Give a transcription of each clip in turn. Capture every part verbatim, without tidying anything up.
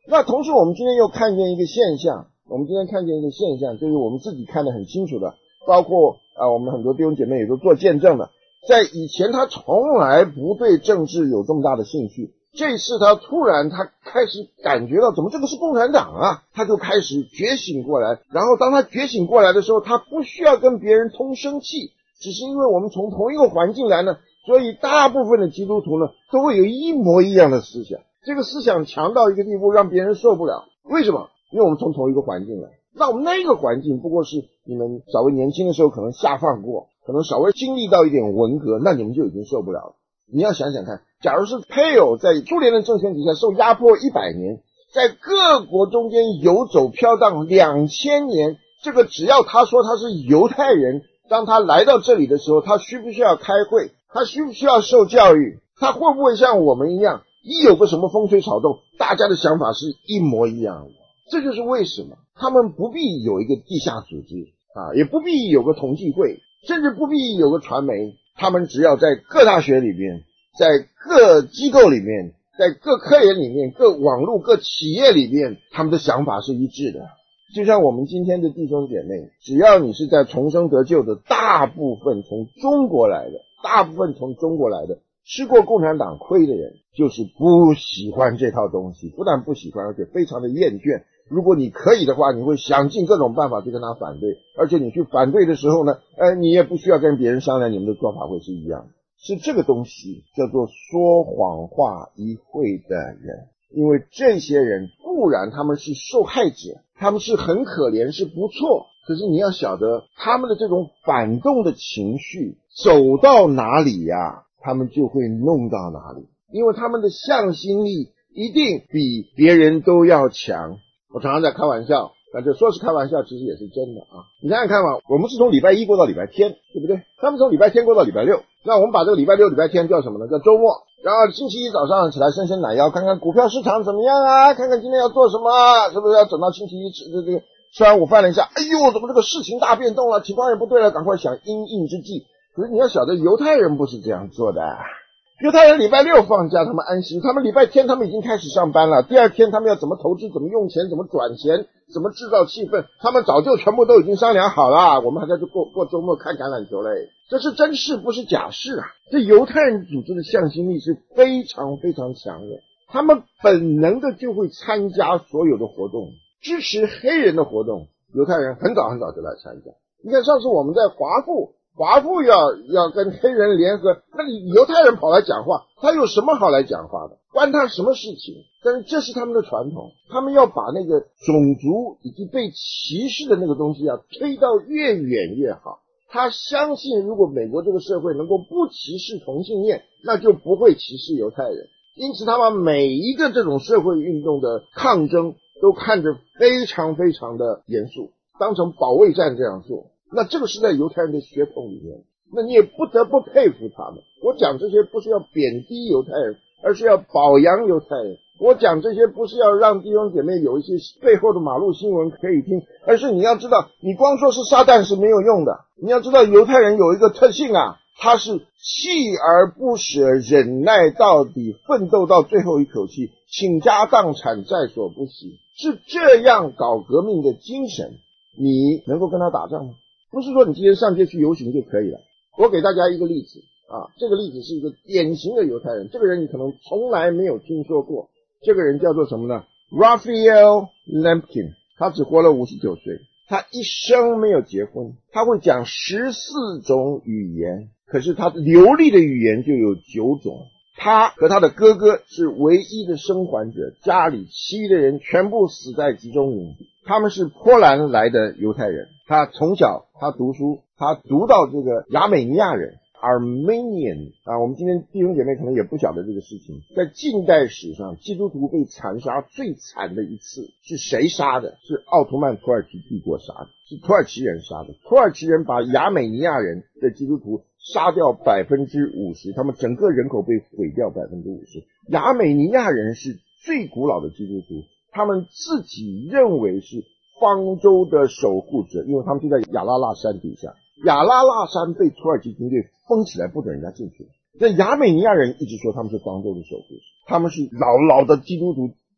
那同时我们今天又看见一个现象，我们今天看见一个现象，就是我们自己看得很清楚的，包括啊我们很多弟兄姐妹也都做见证了，在以前他从来不对政治有这么大的兴趣，这次他突然他开始感觉到怎么这个是共产党啊，他就开始觉醒过来，然后当他觉醒过来的时候，他不需要跟别人通生气，只是因为我们从同一个环境来呢，所以大部分的基督徒呢都会有一模一样的思想，这个思想强到一个地步让别人受不了。为什么？因为我们从同一个环境来，那我们那个环境不过是你们稍微年轻的时候可能下放过，可能稍微经历到一点文革，那你们就已经受不了了。你要想想看，假如是配偶在苏联的政权底下受压迫一百年，在各国中间游走飘荡两千年，这个只要他说他是犹太人，当他来到这里的时候，他需不需要开会？他需不需要受教育？他会不会像我们一样，一有个什么风吹草动，大家的想法是一模一样的？这就是为什么他们不必有一个地下组织啊，也不必有个统计会，甚至不必有个传媒，他们只要在各大学里面，在各机构里面，在各科研里面，各网络各企业里面，他们的想法是一致的。就像我们今天的弟兄姐妹，只要你是在重生得救的，大部分从中国来的，大部分从中国来的，吃过共产党亏的人，就是不喜欢这套东西，不但不喜欢，而且非常的厌倦。如果你可以的话，你会想尽各种办法去跟他反对，而且你去反对的时候呢，呃，你也不需要跟别人商量，你们的做法会是一样的。是这个东西叫做说谎话一会的人，因为这些人固然他们是受害者，他们是很可怜，是不错，可是你要晓得他们的这种反动的情绪走到哪里呀，他们就会弄到哪里，因为他们的向心力一定比别人都要强。我常常在开玩笑，那就说是开玩笑，其实也是真的啊。你想想看嘛，我们是从礼拜一过到礼拜天，对不对？他们从礼拜天过到礼拜六，那我们把这个礼拜六礼拜天叫什么呢？叫周末。然后星期一早上起来伸伸懒腰，看看股票市场怎么样啊，看看今天要做什么，是不是要等到星期一吃这个吃完午饭了一下，哎呦，怎么这个事情大变动了，情况也不对了，赶快想因应之计。可是你要晓得犹太人不是这样做的，犹太人礼拜六放假，他们安息，他们礼拜天他们已经开始上班了，第二天他们要怎么投资，怎么用钱，怎么转钱，怎么制造气氛，他们早就全部都已经商量好了，我们还在这过过周末看橄榄球嘞。这是真事不是假事啊。这犹太人组织的向心力是非常非常强的，他们本能的就会参加所有的活动，支持黑人的活动，犹太人很早很早就来参加。你看上次我们在华埠华埠要要跟黑人联合，那你犹太人跑来讲话，他有什么好来讲话的？关他什么事情？但是这是他们的传统，他们要把那个种族以及被歧视的那个东西啊推到越远越好。他相信如果美国这个社会能够不歧视同性恋，那就不会歧视犹太人。因此他把每一个这种社会运动的抗争都看得非常非常的严肃，当成保卫战这样做。那这个是在犹太人的血统里面，那你也不得不佩服他们。我讲这些不是要贬低犹太人，而是要表扬犹太人。我讲这些不是要让弟兄姐妹有一些背后的马路新闻可以听，而是你要知道，你光说是撒旦是没有用的。你要知道犹太人有一个特性啊，他是锲而不舍，忍耐到底，奋斗到最后一口气，倾家荡产在所不惜，是这样搞革命的精神。你能够跟他打仗吗？不是说你今天上街去游行就可以了。我给大家一个例子啊，这个例子是一个典型的犹太人，这个人你可能从来没有听说过。这个人叫做什么呢？ Raphael Lemkin， 他只活了五十九岁，他一生没有结婚，他会讲十四种语言，可是他流利的语言就有九种。他和他的哥哥是唯一的生还者，家里其余的人全部死在集中营。他们是波兰来的犹太人，他从小他读书，他读到这个亚美尼亚人 Armenian 啊，我们今天弟兄姐妹可能也不晓得这个事情。在近代史上，基督徒被残杀最惨的一次是谁杀的？是奥图曼土耳其帝国杀的，是土耳其人杀的。土耳其人把亚美尼亚人的基督徒杀掉百分之五十，他们整个人口被毁掉百分之五十。亚美尼亚人是最古老的基督徒，他们自己认为是方舟的守护者，因为他们就在亚拉腊山底下。亚拉腊山被土耳其军队封起来，不准人家进去。那亚美尼亚人一直说他们是方舟的守护者，他们是老老的基督徒，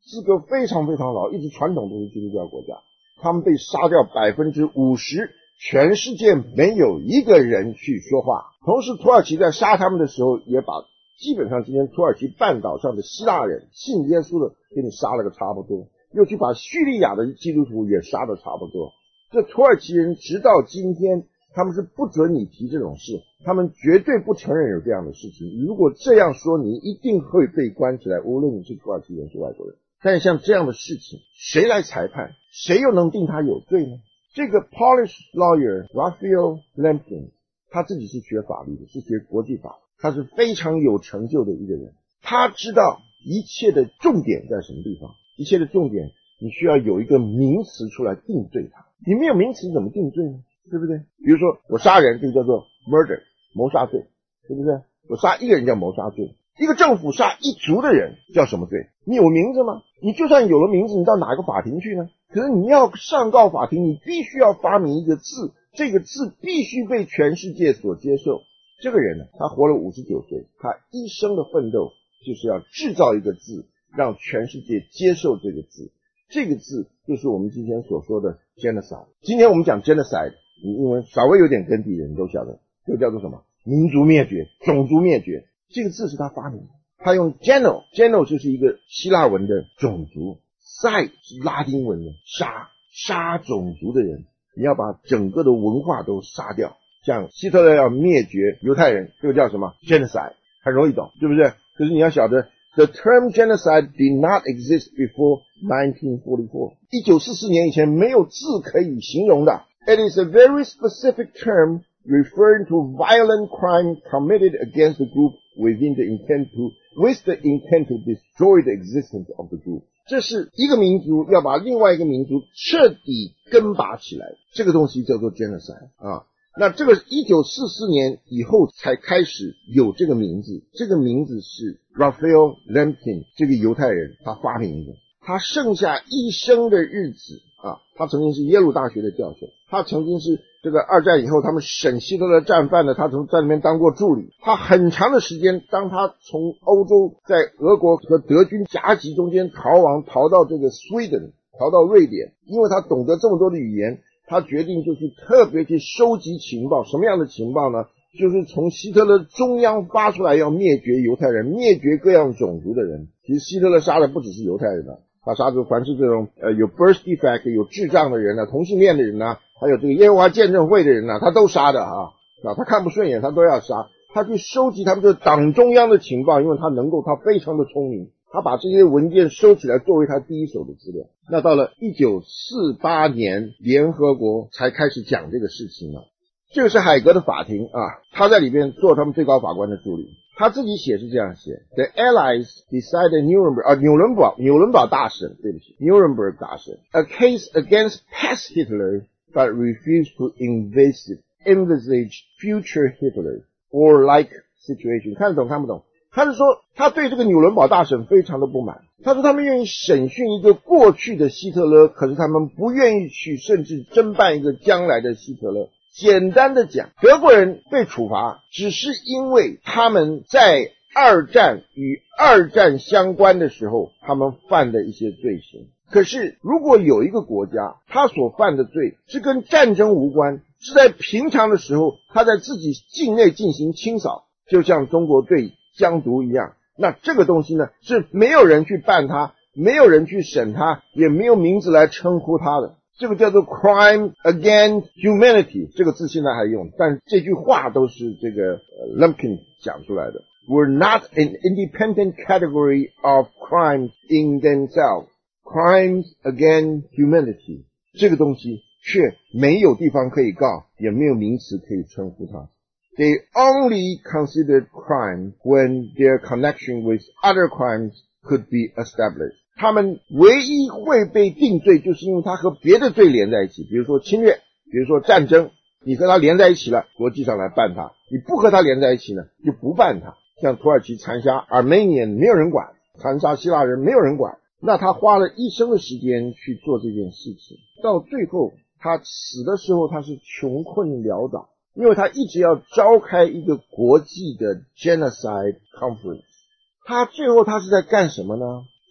资格非常非常老，一直传统都是基督教国家，他们被杀掉 百分之五十， 全世界没有一个人去说话。同时土耳其在杀他们的时候，也把基本上今天土耳其半岛上的希腊人信耶稣的给你杀了个差不多，又去把叙利亚的基督徒也杀得差不多。这土耳其人直到今天他们是不准你提这种事，他们绝对不承认有这样的事情。如果这样说，你一定会被关起来，无论你是土耳其人是外国人。但是像这样的事情，谁来裁判？谁又能定他有罪呢？这个 Polish lawyer Raphael Lemkin 他自己是学法律的，是学国际法，他是非常有成就的一个人。他知道一切的重点在什么地方，一切的重点你需要有一个名词出来定罪他。你没有名词怎么定罪呢？对不对？比如说我杀人，这个叫做 murder 谋杀罪，对不对？我杀一个人叫谋杀罪，一个政府杀一族的人叫什么罪？你有名字吗？你就算有了名字，你到哪个法庭去呢？可是你要上告法庭，你必须要发明一个字，这个字必须被全世界所接受。这个人呢，他活了五十九岁，他一生的奋斗就是要制造一个字，让全世界接受这个字。这个字就是我们今天所说的 genocide。 今天我们讲 genocide， 你英文稍微有点根底的人都晓得，这个叫做什么？民族灭绝，种族灭绝。这个字是他发明的，他用 geno geno 就是一个希腊文的种族， side 是拉丁文的杀，杀种族的人，你要把整个的文化都杀掉。像希特勒要灭绝犹太人，这个叫什么？ genocide， 很容易懂，对不对？可是你要晓得 The term genocide did not exist before nineteen forty-four。 一九四四年以前没有字可以形容的。 It is a very specific term referring to violent crime committed against the group within the intent to with the intent to destroy the existence of the group。 这是一个民族要把另外一个民族彻底根拔起来，这个东西叫做 genocide 啊。那这个一九四四年以后才开始有这个名字，这个名字是 Raphael Lemkin 这个犹太人他发明的。他剩下一生的日子啊，他曾经是耶鲁大学的教授，他曾经是这个二战以后他们审希特勒战犯的，他曾在里面当过助理。他很长的时间，当他从欧洲在俄国和德军夹击中间逃亡，逃到这个 Sweden， 逃到瑞典，因为他懂得这么多的语言，他决定就去特别去收集情报。什么样的情报呢？就是从希特勒中央发出来要灭绝犹太人，灭绝各样种族的人。其实希特勒杀的不只是犹太人啊，他杀的凡是这种呃有 birth defect 有智障的人啊，同性恋的人啊，还有这个耶和华见证会的人啊，他都杀的啊。啊，他看不顺眼他都要杀。他去收集他们这党中央的情报，因为他能够，他非常的聪明，他把这些文件收起来作为他第一手的资料。那到了一九四八年，联合国才开始讲这个事情了。这个是海格的法庭啊，他在里边做他们最高法官的助理。他自己写是这样写 ：The Allies decided Nuremberg 啊，纽伦堡纽伦堡大审，对不起 ，Nuremberg 大审 ，a case against past Hitler, but refused to envisage envisage future Hitler or like situation。看得懂看不懂？他是说他对这个纽伦堡大审非常的不满。他说他们愿意审讯一个过去的希特勒，可是他们不愿意去甚至侦办一个将来的希特勒。简单的讲，德国人被处罚只是因为他们在二战与二战相关的时候他们犯的一些罪行。可是如果有一个国家他所犯的罪是跟战争无关，是在平常的时候他在自己境内进行清扫，就像中国对疆独一样，那这个东西呢是没有人去办它，没有人去审它，也没有名字来称呼它的。这个叫做 crime against humanity， 这个字现在还用，但这句话都是这个、呃、Lemkin 讲出来的。We're not an independent category of crimes in themselves. Crimes against humanity， 这个东西却没有地方可以告，也没有名词可以称呼它。They only considered crime when their connection with other crimes could be established。他们唯一会被定罪，就是因为他和别的罪连在一起，比如说侵略，比如说战争，你和他连在一起了，国际上来办他；你不和他连在一起呢，就不办他。像土耳其残杀 Armenian 没有人管，残杀希腊人没有人管，那他花了一生的时间去做这件事情，到最后他死的时候他是穷困潦倒，因为他一直要召开一个国际的 Genocide Conference。他最后他是在干什么呢？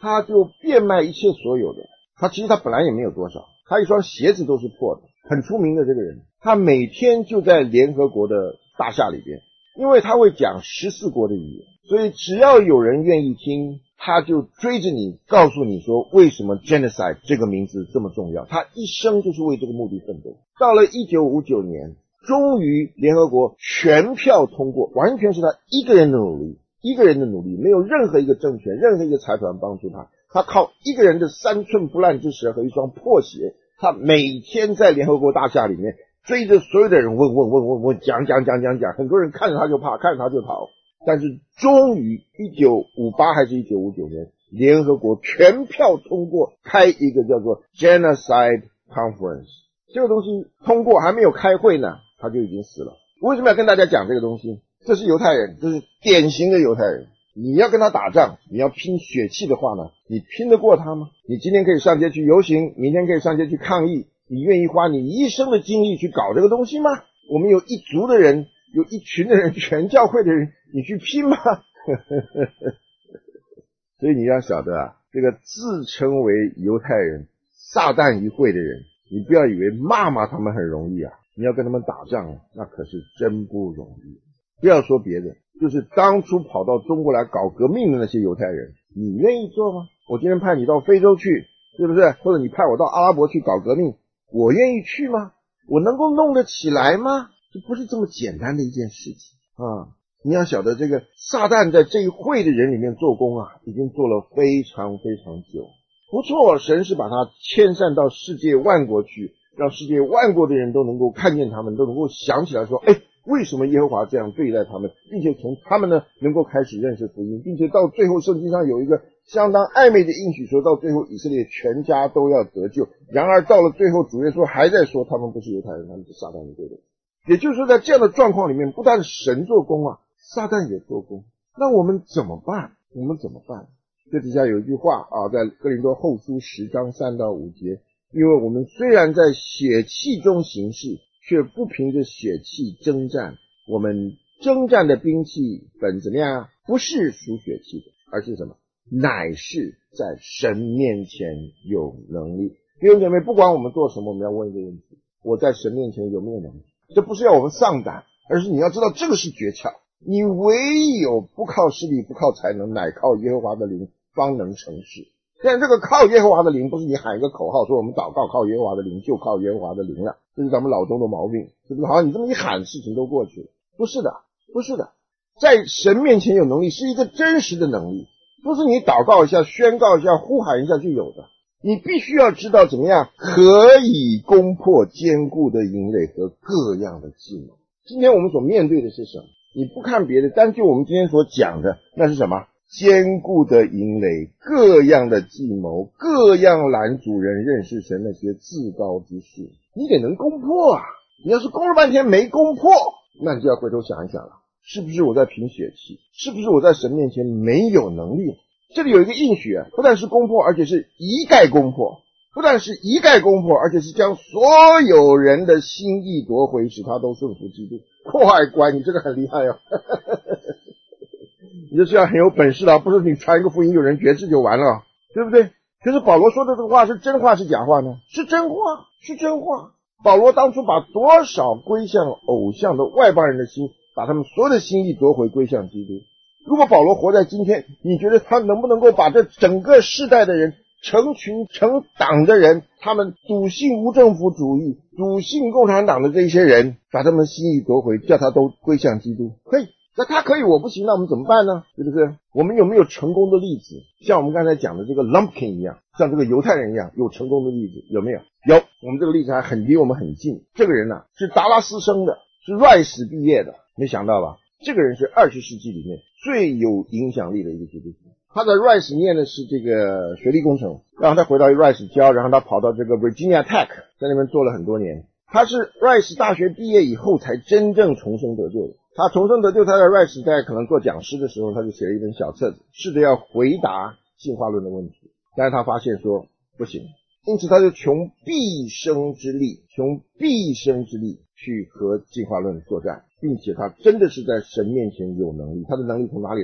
他就变卖一切所有的。他其实他本来也没有多少，他一双鞋子都是破的，很出名的这个人。他每天就在联合国的大厦里边，因为他会讲十四国的语言，所以只要有人愿意听，他就追着你告诉你说为什么 genocide 这个名字这么重要。他一生就是为这个目的奋斗。到了一九五九年，终于联合国全票通过，完全是他一个人的努力，一个人的努力，没有任何一个政权任何一个财团帮助他，他靠一个人的三寸不烂之舌和一双破鞋，他每天在联合国大厦里面追着所有的人问问问问问，讲讲讲讲讲，很多人看着他就怕，看着他就逃。但是终于一九五八还是一九五九年，联合国全票通过开一个叫做 Genocide Conference。 这个东西通过还没有开会呢，他就已经死了。为什么要跟大家讲这个东西？这是犹太人，这是典型的犹太人。你要跟他打仗，你要拼血气的话呢，你拼得过他吗？你今天可以上街去游行，明天可以上街去抗议，你愿意花你一生的精力去搞这个东西吗？我们有一族的人，有一群的人，全教会的人，你去拼吗？所以你要晓得啊，这个自称为犹太人撒旦一会的人，你不要以为骂骂他们很容易啊，你要跟他们打仗，那可是真不容易。不要说别的，就是当初跑到中国来搞革命的那些犹太人，你愿意做吗？我今天派你到非洲去，是不是？或者你派我到阿拉伯去搞革命，我愿意去吗？我能够弄得起来吗？这不是这么简单的一件事情啊！你要晓得，这个撒旦在这一会的人里面做工啊，已经做了非常非常久。不错，神是把他迁散到世界万国去，让世界万国的人都能够看见他们，都能够想起来说，哎，为什么耶和华这样对待他们，并且从他们呢能够开始认识福音，并且到最后圣经上有一个相当暧昧的应许，说到最后以色列全家都要得救。然而到了最后，主耶稣还在说他们不是犹太人，他们是撒旦的对的。也就是说，在这样的状况里面，不但神做工啊，撒旦也做工。那我们怎么办？我们怎么办？这底下有一句话啊，在哥林多后书十章三到五节，因为我们虽然在血气中行事，却不凭着血气征战。我们征战的兵器本怎么样？不是属血气的，而是什么？乃是在神面前有能力。弟兄姐妹，不管我们做什么，我们要问一个问题：我在神面前有没有能力？这不是要我们丧胆，而是你要知道这个是诀窍。你唯有不靠势力，不靠才能，乃靠耶和华的灵方能成事。但这个靠耶和华的灵，不是你喊一个口号说我们祷告靠耶和华的灵，就靠耶和华的灵了，这是咱们老中的毛病，是不是？好像你这么一喊，事情都过去了。不是的，不是的，在神面前有能力是一个真实的能力，不是你祷告一下、宣告一下、呼喊一下就有的。你必须要知道怎么样可以攻破坚固的营垒和各样的计谋。今天我们所面对的是什么？你不看别的，单就我们今天所讲的，那是什么？坚固的营垒，各样的计谋，各样拦阻人认识神那些至高之事，你得能攻破啊！你要是攻了半天没攻破，那你就要回头想一想了，是不是我在凭血气？是不是我在神面前没有能力？这里有一个应许啊，不但是攻破，而且是一概攻破。不但是一概攻破，而且是将所有人的心意夺回，使他都顺服基督。快乖，你这个很厉害哦。你这是要很有本事的，不是你传一个福音有人觉知就完了，对不对？可是保罗说的这个话是真话是假话呢？是真话，是真话。保罗当初把多少归向偶像的外邦人的心，把他们所有的心意夺回归向基督。如果保罗活在今天，你觉得他能不能够把这整个世代的人，成群成党的人，他们笃信无政府主义、笃信共产党的这些人，把他们的心意夺回，叫他都归向基督？可以。那他可以，我不行，那我们怎么办呢？是不是？我们有没有成功的例子？像我们刚才讲的这个 Lumpkin 一样，像这个犹太人一样，有成功的例子有没有？有。我们这个例子还很离我们很近。这个人呢、啊、是达拉斯生的，是 Rice 毕业的，没想到吧？这个人是二十世纪里面最有影响力的一个基督徒。他在 Rice 念的是这个水利工程，然后他回到 Rice 教，然后他跑到这个 Virginia Tech， 在那边做了很多年。他是 Rice 大学毕业以后才真正重生得救的。他重生得救，他在 Rice 在可能做讲师的时候，他就写了一本小册子，试着要回答进化论的问题。但是他发现说不行，因此他就穷毕生之力，穷毕生之力去和进化论作战，并且他真的是在神面前有能力。他的能力从哪里来？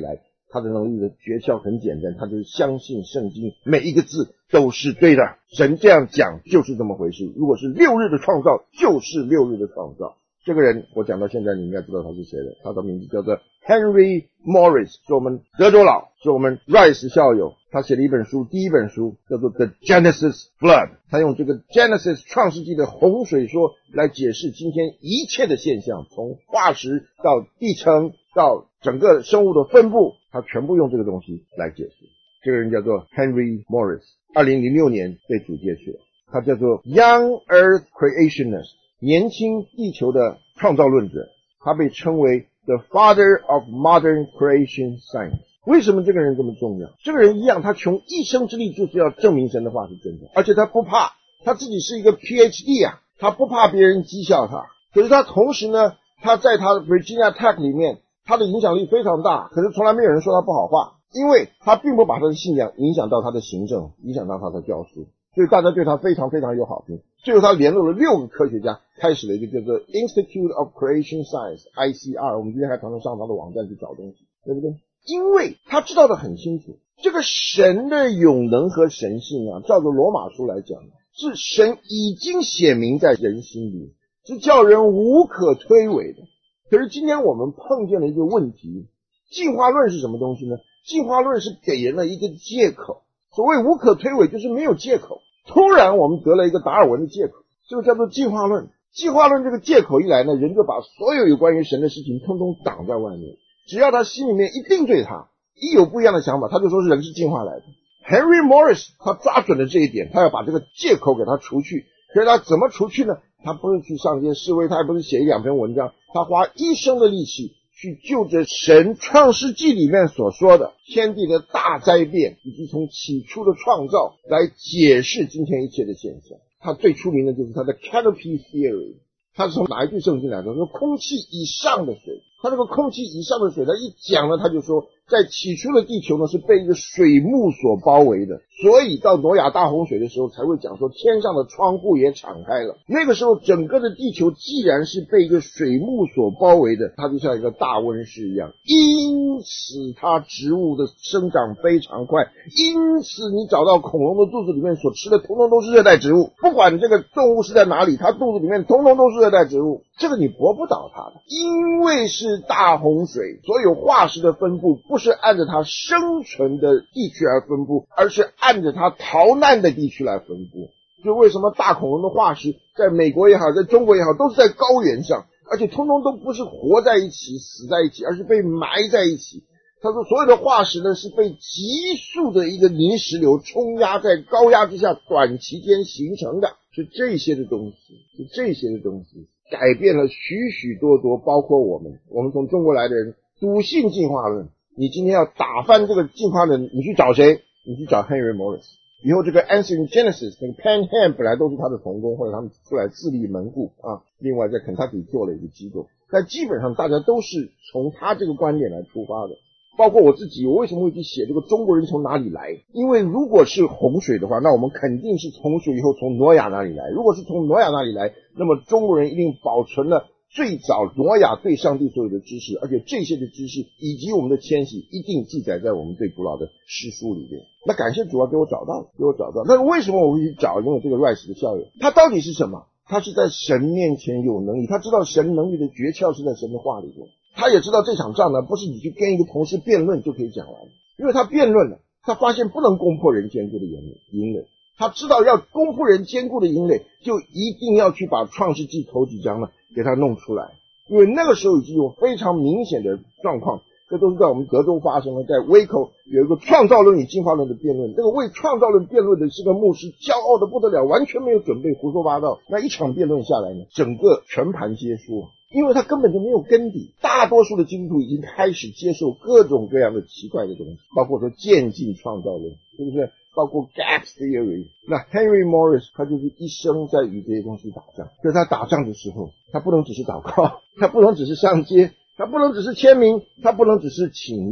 他的能力的诀窍很简单，他就是相信圣经每一个字都是对的，神这样讲就是这么回事，如果是六日的创造就是六日的创造。这个人我讲到现在你应该知道他是谁了，他的名字叫做 Henry Morris， 是我们德州佬，是我们 Rice 校友，他写了一本书，第一本书叫做 The Genesis Flood， 他用这个 Genesis 创世纪的洪水说来解释今天一切的现象，从化石到地层到整个生物的分布，他全部用这个东西来解释。这个人叫做 Henry Morris， 二零零六年被主接去了，他叫做 Young Earth Creationist， 年轻地球的创造论者，他被称为 The Father of Modern Creation Science。 为什么这个人这么重要？这个人一样，他穷一生之力就是要证明神的话是真的，而且他不怕，他自己是一个 P H D 啊，他不怕别人讥笑他。可是他同时呢，他在他的 Virginia Tech 里面，他的影响力非常大，可是从来没有人说他不好话，因为他并不把他的信仰影响到他的行政，影响到他的教书，所以大家对他非常非常有好评。最后他联络了六个科学家，开始了一个叫做 Institute of Creation Science I C R， 我们今天还常常上他的网站去找东西，对不对？因为他知道得很清楚，这个神的永能和神性啊，照着罗马书来讲，是神已经显明在人心里，是叫人无可推诿的。可是今天我们碰见了一个问题，进化论是什么东西呢？进化论是给人了一个借口，所谓无可推诿就是没有借口。突然我们得了一个达尔文的借口，这个叫做进化论。进化论这个借口一来呢，人就把所有有关于神的事情通通挡在外面，只要他心里面一定对他一有不一样的想法，他就说是人是进化来的。 Henry Morris 他抓准了这一点，他要把这个借口给他除去。可是他怎么除去呢？他不是去上街示威，他也不是写一两篇文章，他花一生的力气去就着神创世纪里面所说的天地的大灾变，以及从起初的创造来解释今天一切的现象。他最出名的就是他的 Canopy Theory， 他是从哪一句圣经来的？说空气以上的水，他这个空气以上的水，他一讲呢，他就说在起初的地球呢是被一个水幕所包围的，所以到挪亚大洪水的时候才会讲说天上的窗户也敞开了。那个时候整个的地球既然是被一个水幕所包围的，它就像一个大温室一样，因此它植物的生长非常快，因此你找到恐龙的肚子里面所吃的统统都是热带植物，不管这个动物是在哪里，它肚子里面统统都是热带植物，这个你驳不倒它的。因为是大洪水，所有化石的分布不是按着它生存的地区来分布，而是按着它逃难的地区来分布。就为什么大恐龙的化石在美国也好，在中国也好，都是在高原上，而且通通都不是活在一起死在一起，而是被埋在一起。他说所有的化石呢是被急速的一个泥石流冲压在高压之下短期间形成的，是这些的东西，是这些的东西改变了许许多多，包括我们我们从中国来的人笃信进化论。你今天要打翻这个进化论，你去找谁？你去找 Henry Morris。以后这个 Answering Genesis 那个 Pan Ham 本来都是他的同工，或者他们出来自立门户啊，另外在肯塔基做了一个机构，但基本上大家都是从他这个观点来出发的。包括我自己，我为什么会去写这个中国人从哪里来？因为如果是洪水的话，那我们肯定是洪水以后从挪亚那里来。如果是从挪亚那里来，那么中国人一定保存了最早挪亚对上帝所有的知识，而且这些的知识以及我们的迁徙一定记载在我们最古老的诗书里面。那感谢主啊，给我找到了，给我找到了。但是为什么我会去找？因为这个 Rice 的校友，他到底是什么？他是在神面前有能力，他知道神能力的诀窍是在神的话里面。他也知道这场仗呢，不是你去跟一个同事辩论就可以讲完，因为他辩论了，他发现不能攻破人坚固的营垒，他知道要攻破人坚固的营垒，就一定要去把创世纪头几章呢给他弄出来，因为那个时候已经有非常明显的状况，这都是在我们德州发生的。在威口有一个创造论与进化论的辩论，这个为创造论辩论的是个牧师，骄傲的不得了，完全没有准备，胡说八道。那一场辩论下来呢，整个全盘皆输，因为他根本就没有根底。大多数的基督徒已经开始接受各种各样的奇怪的东西，包括说渐进创造论，是不是？包括 gap theory。 那 Henry Morris 他就是一生在与这些东西打仗。可是他打仗的时候，他不能只是祷告，他不能只是上街，他不能只是签名，他不能只是请愿，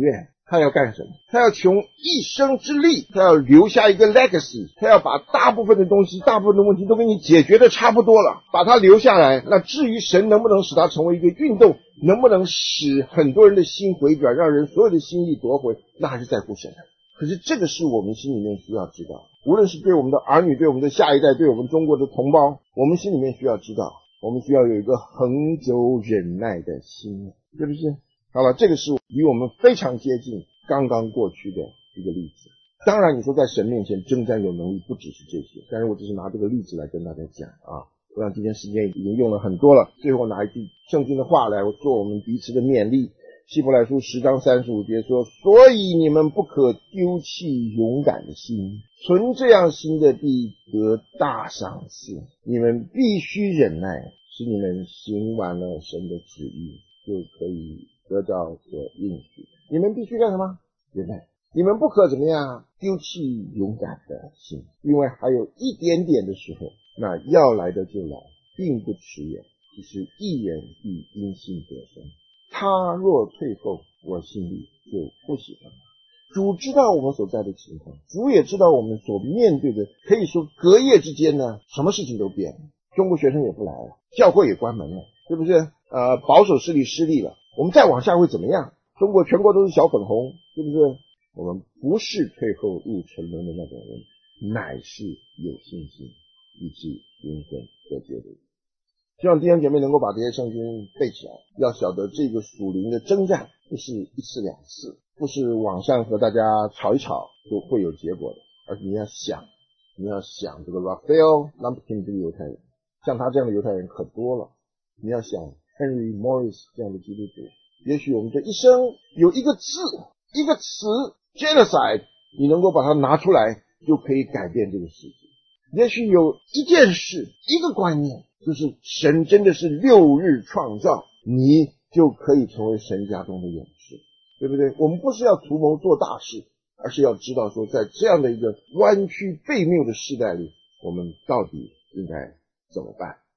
他要干什么？他要穷一生之力，他要留下一个 legacy， 他要把大部分的东西，大部分的问题都给你解决的差不多了，把它留下来。那至于神能不能使它成为一个运动，能不能使很多人的心回转，让人所有的心意夺回，那还是在乎神的。可是这个是我们心里面需要知道，无论是对我们的儿女，对我们的下一代，对我们中国的同胞，我们心里面需要知道，我们需要有一个恒久忍耐的心，是不是？好了，这个是离我们非常接近刚刚过去的一个例子。当然你说在神面前征战有能力不只是这些，但是我只是拿这个例子来跟大家讲啊。我想今天时间已经用了很多了，最后拿一句圣经的话来做我们彼此的勉励。希伯来书十章三十五节说，所以你们不可丢弃勇敢的心，存这样心的必得大赏赐。你们必须忍耐，使你们行完了神的旨意，就可以得到所应许。你们必须干什么？忍耐。你们不可怎么样丢弃勇敢的心，因为还有一点点的时候，那要来的就来，并不迟延。其实一人必因信得生，他若退后，我心里就不喜欢他。主知道我们所在的情况，主也知道我们所面对的，可以说隔夜之间呢，什么事情都变了。中国学生也不来了，教会也关门了，是不是？呃，保守势力失利了，我们再往下会怎么样？中国全国都是小粉红，是不是？我们不是退后入沉沦的那种人，乃是有信心以致永生得救的人。希望弟兄姐妹能够把这些圣经背起来，要晓得这个属灵的征战不是一次两次，不是网上和大家吵一吵就会有结果的，而是你要想，你要想这个 Raphael Lamberton 这个犹太人，像他这样的犹太人可多了。你要想 Henry Morris 这样的基督徒，也许我们这一生有一个字，一个词 genocide， 你能够把它拿出来，就可以改变这个世界。也许有一件事，一个观念，就是神真的是六日创造，你就可以成为神家中的勇士，对不对？我们不是要图谋做大事，而是要知道说，在这样的一个弯曲悖谬的时代里，我们到底应该怎么办。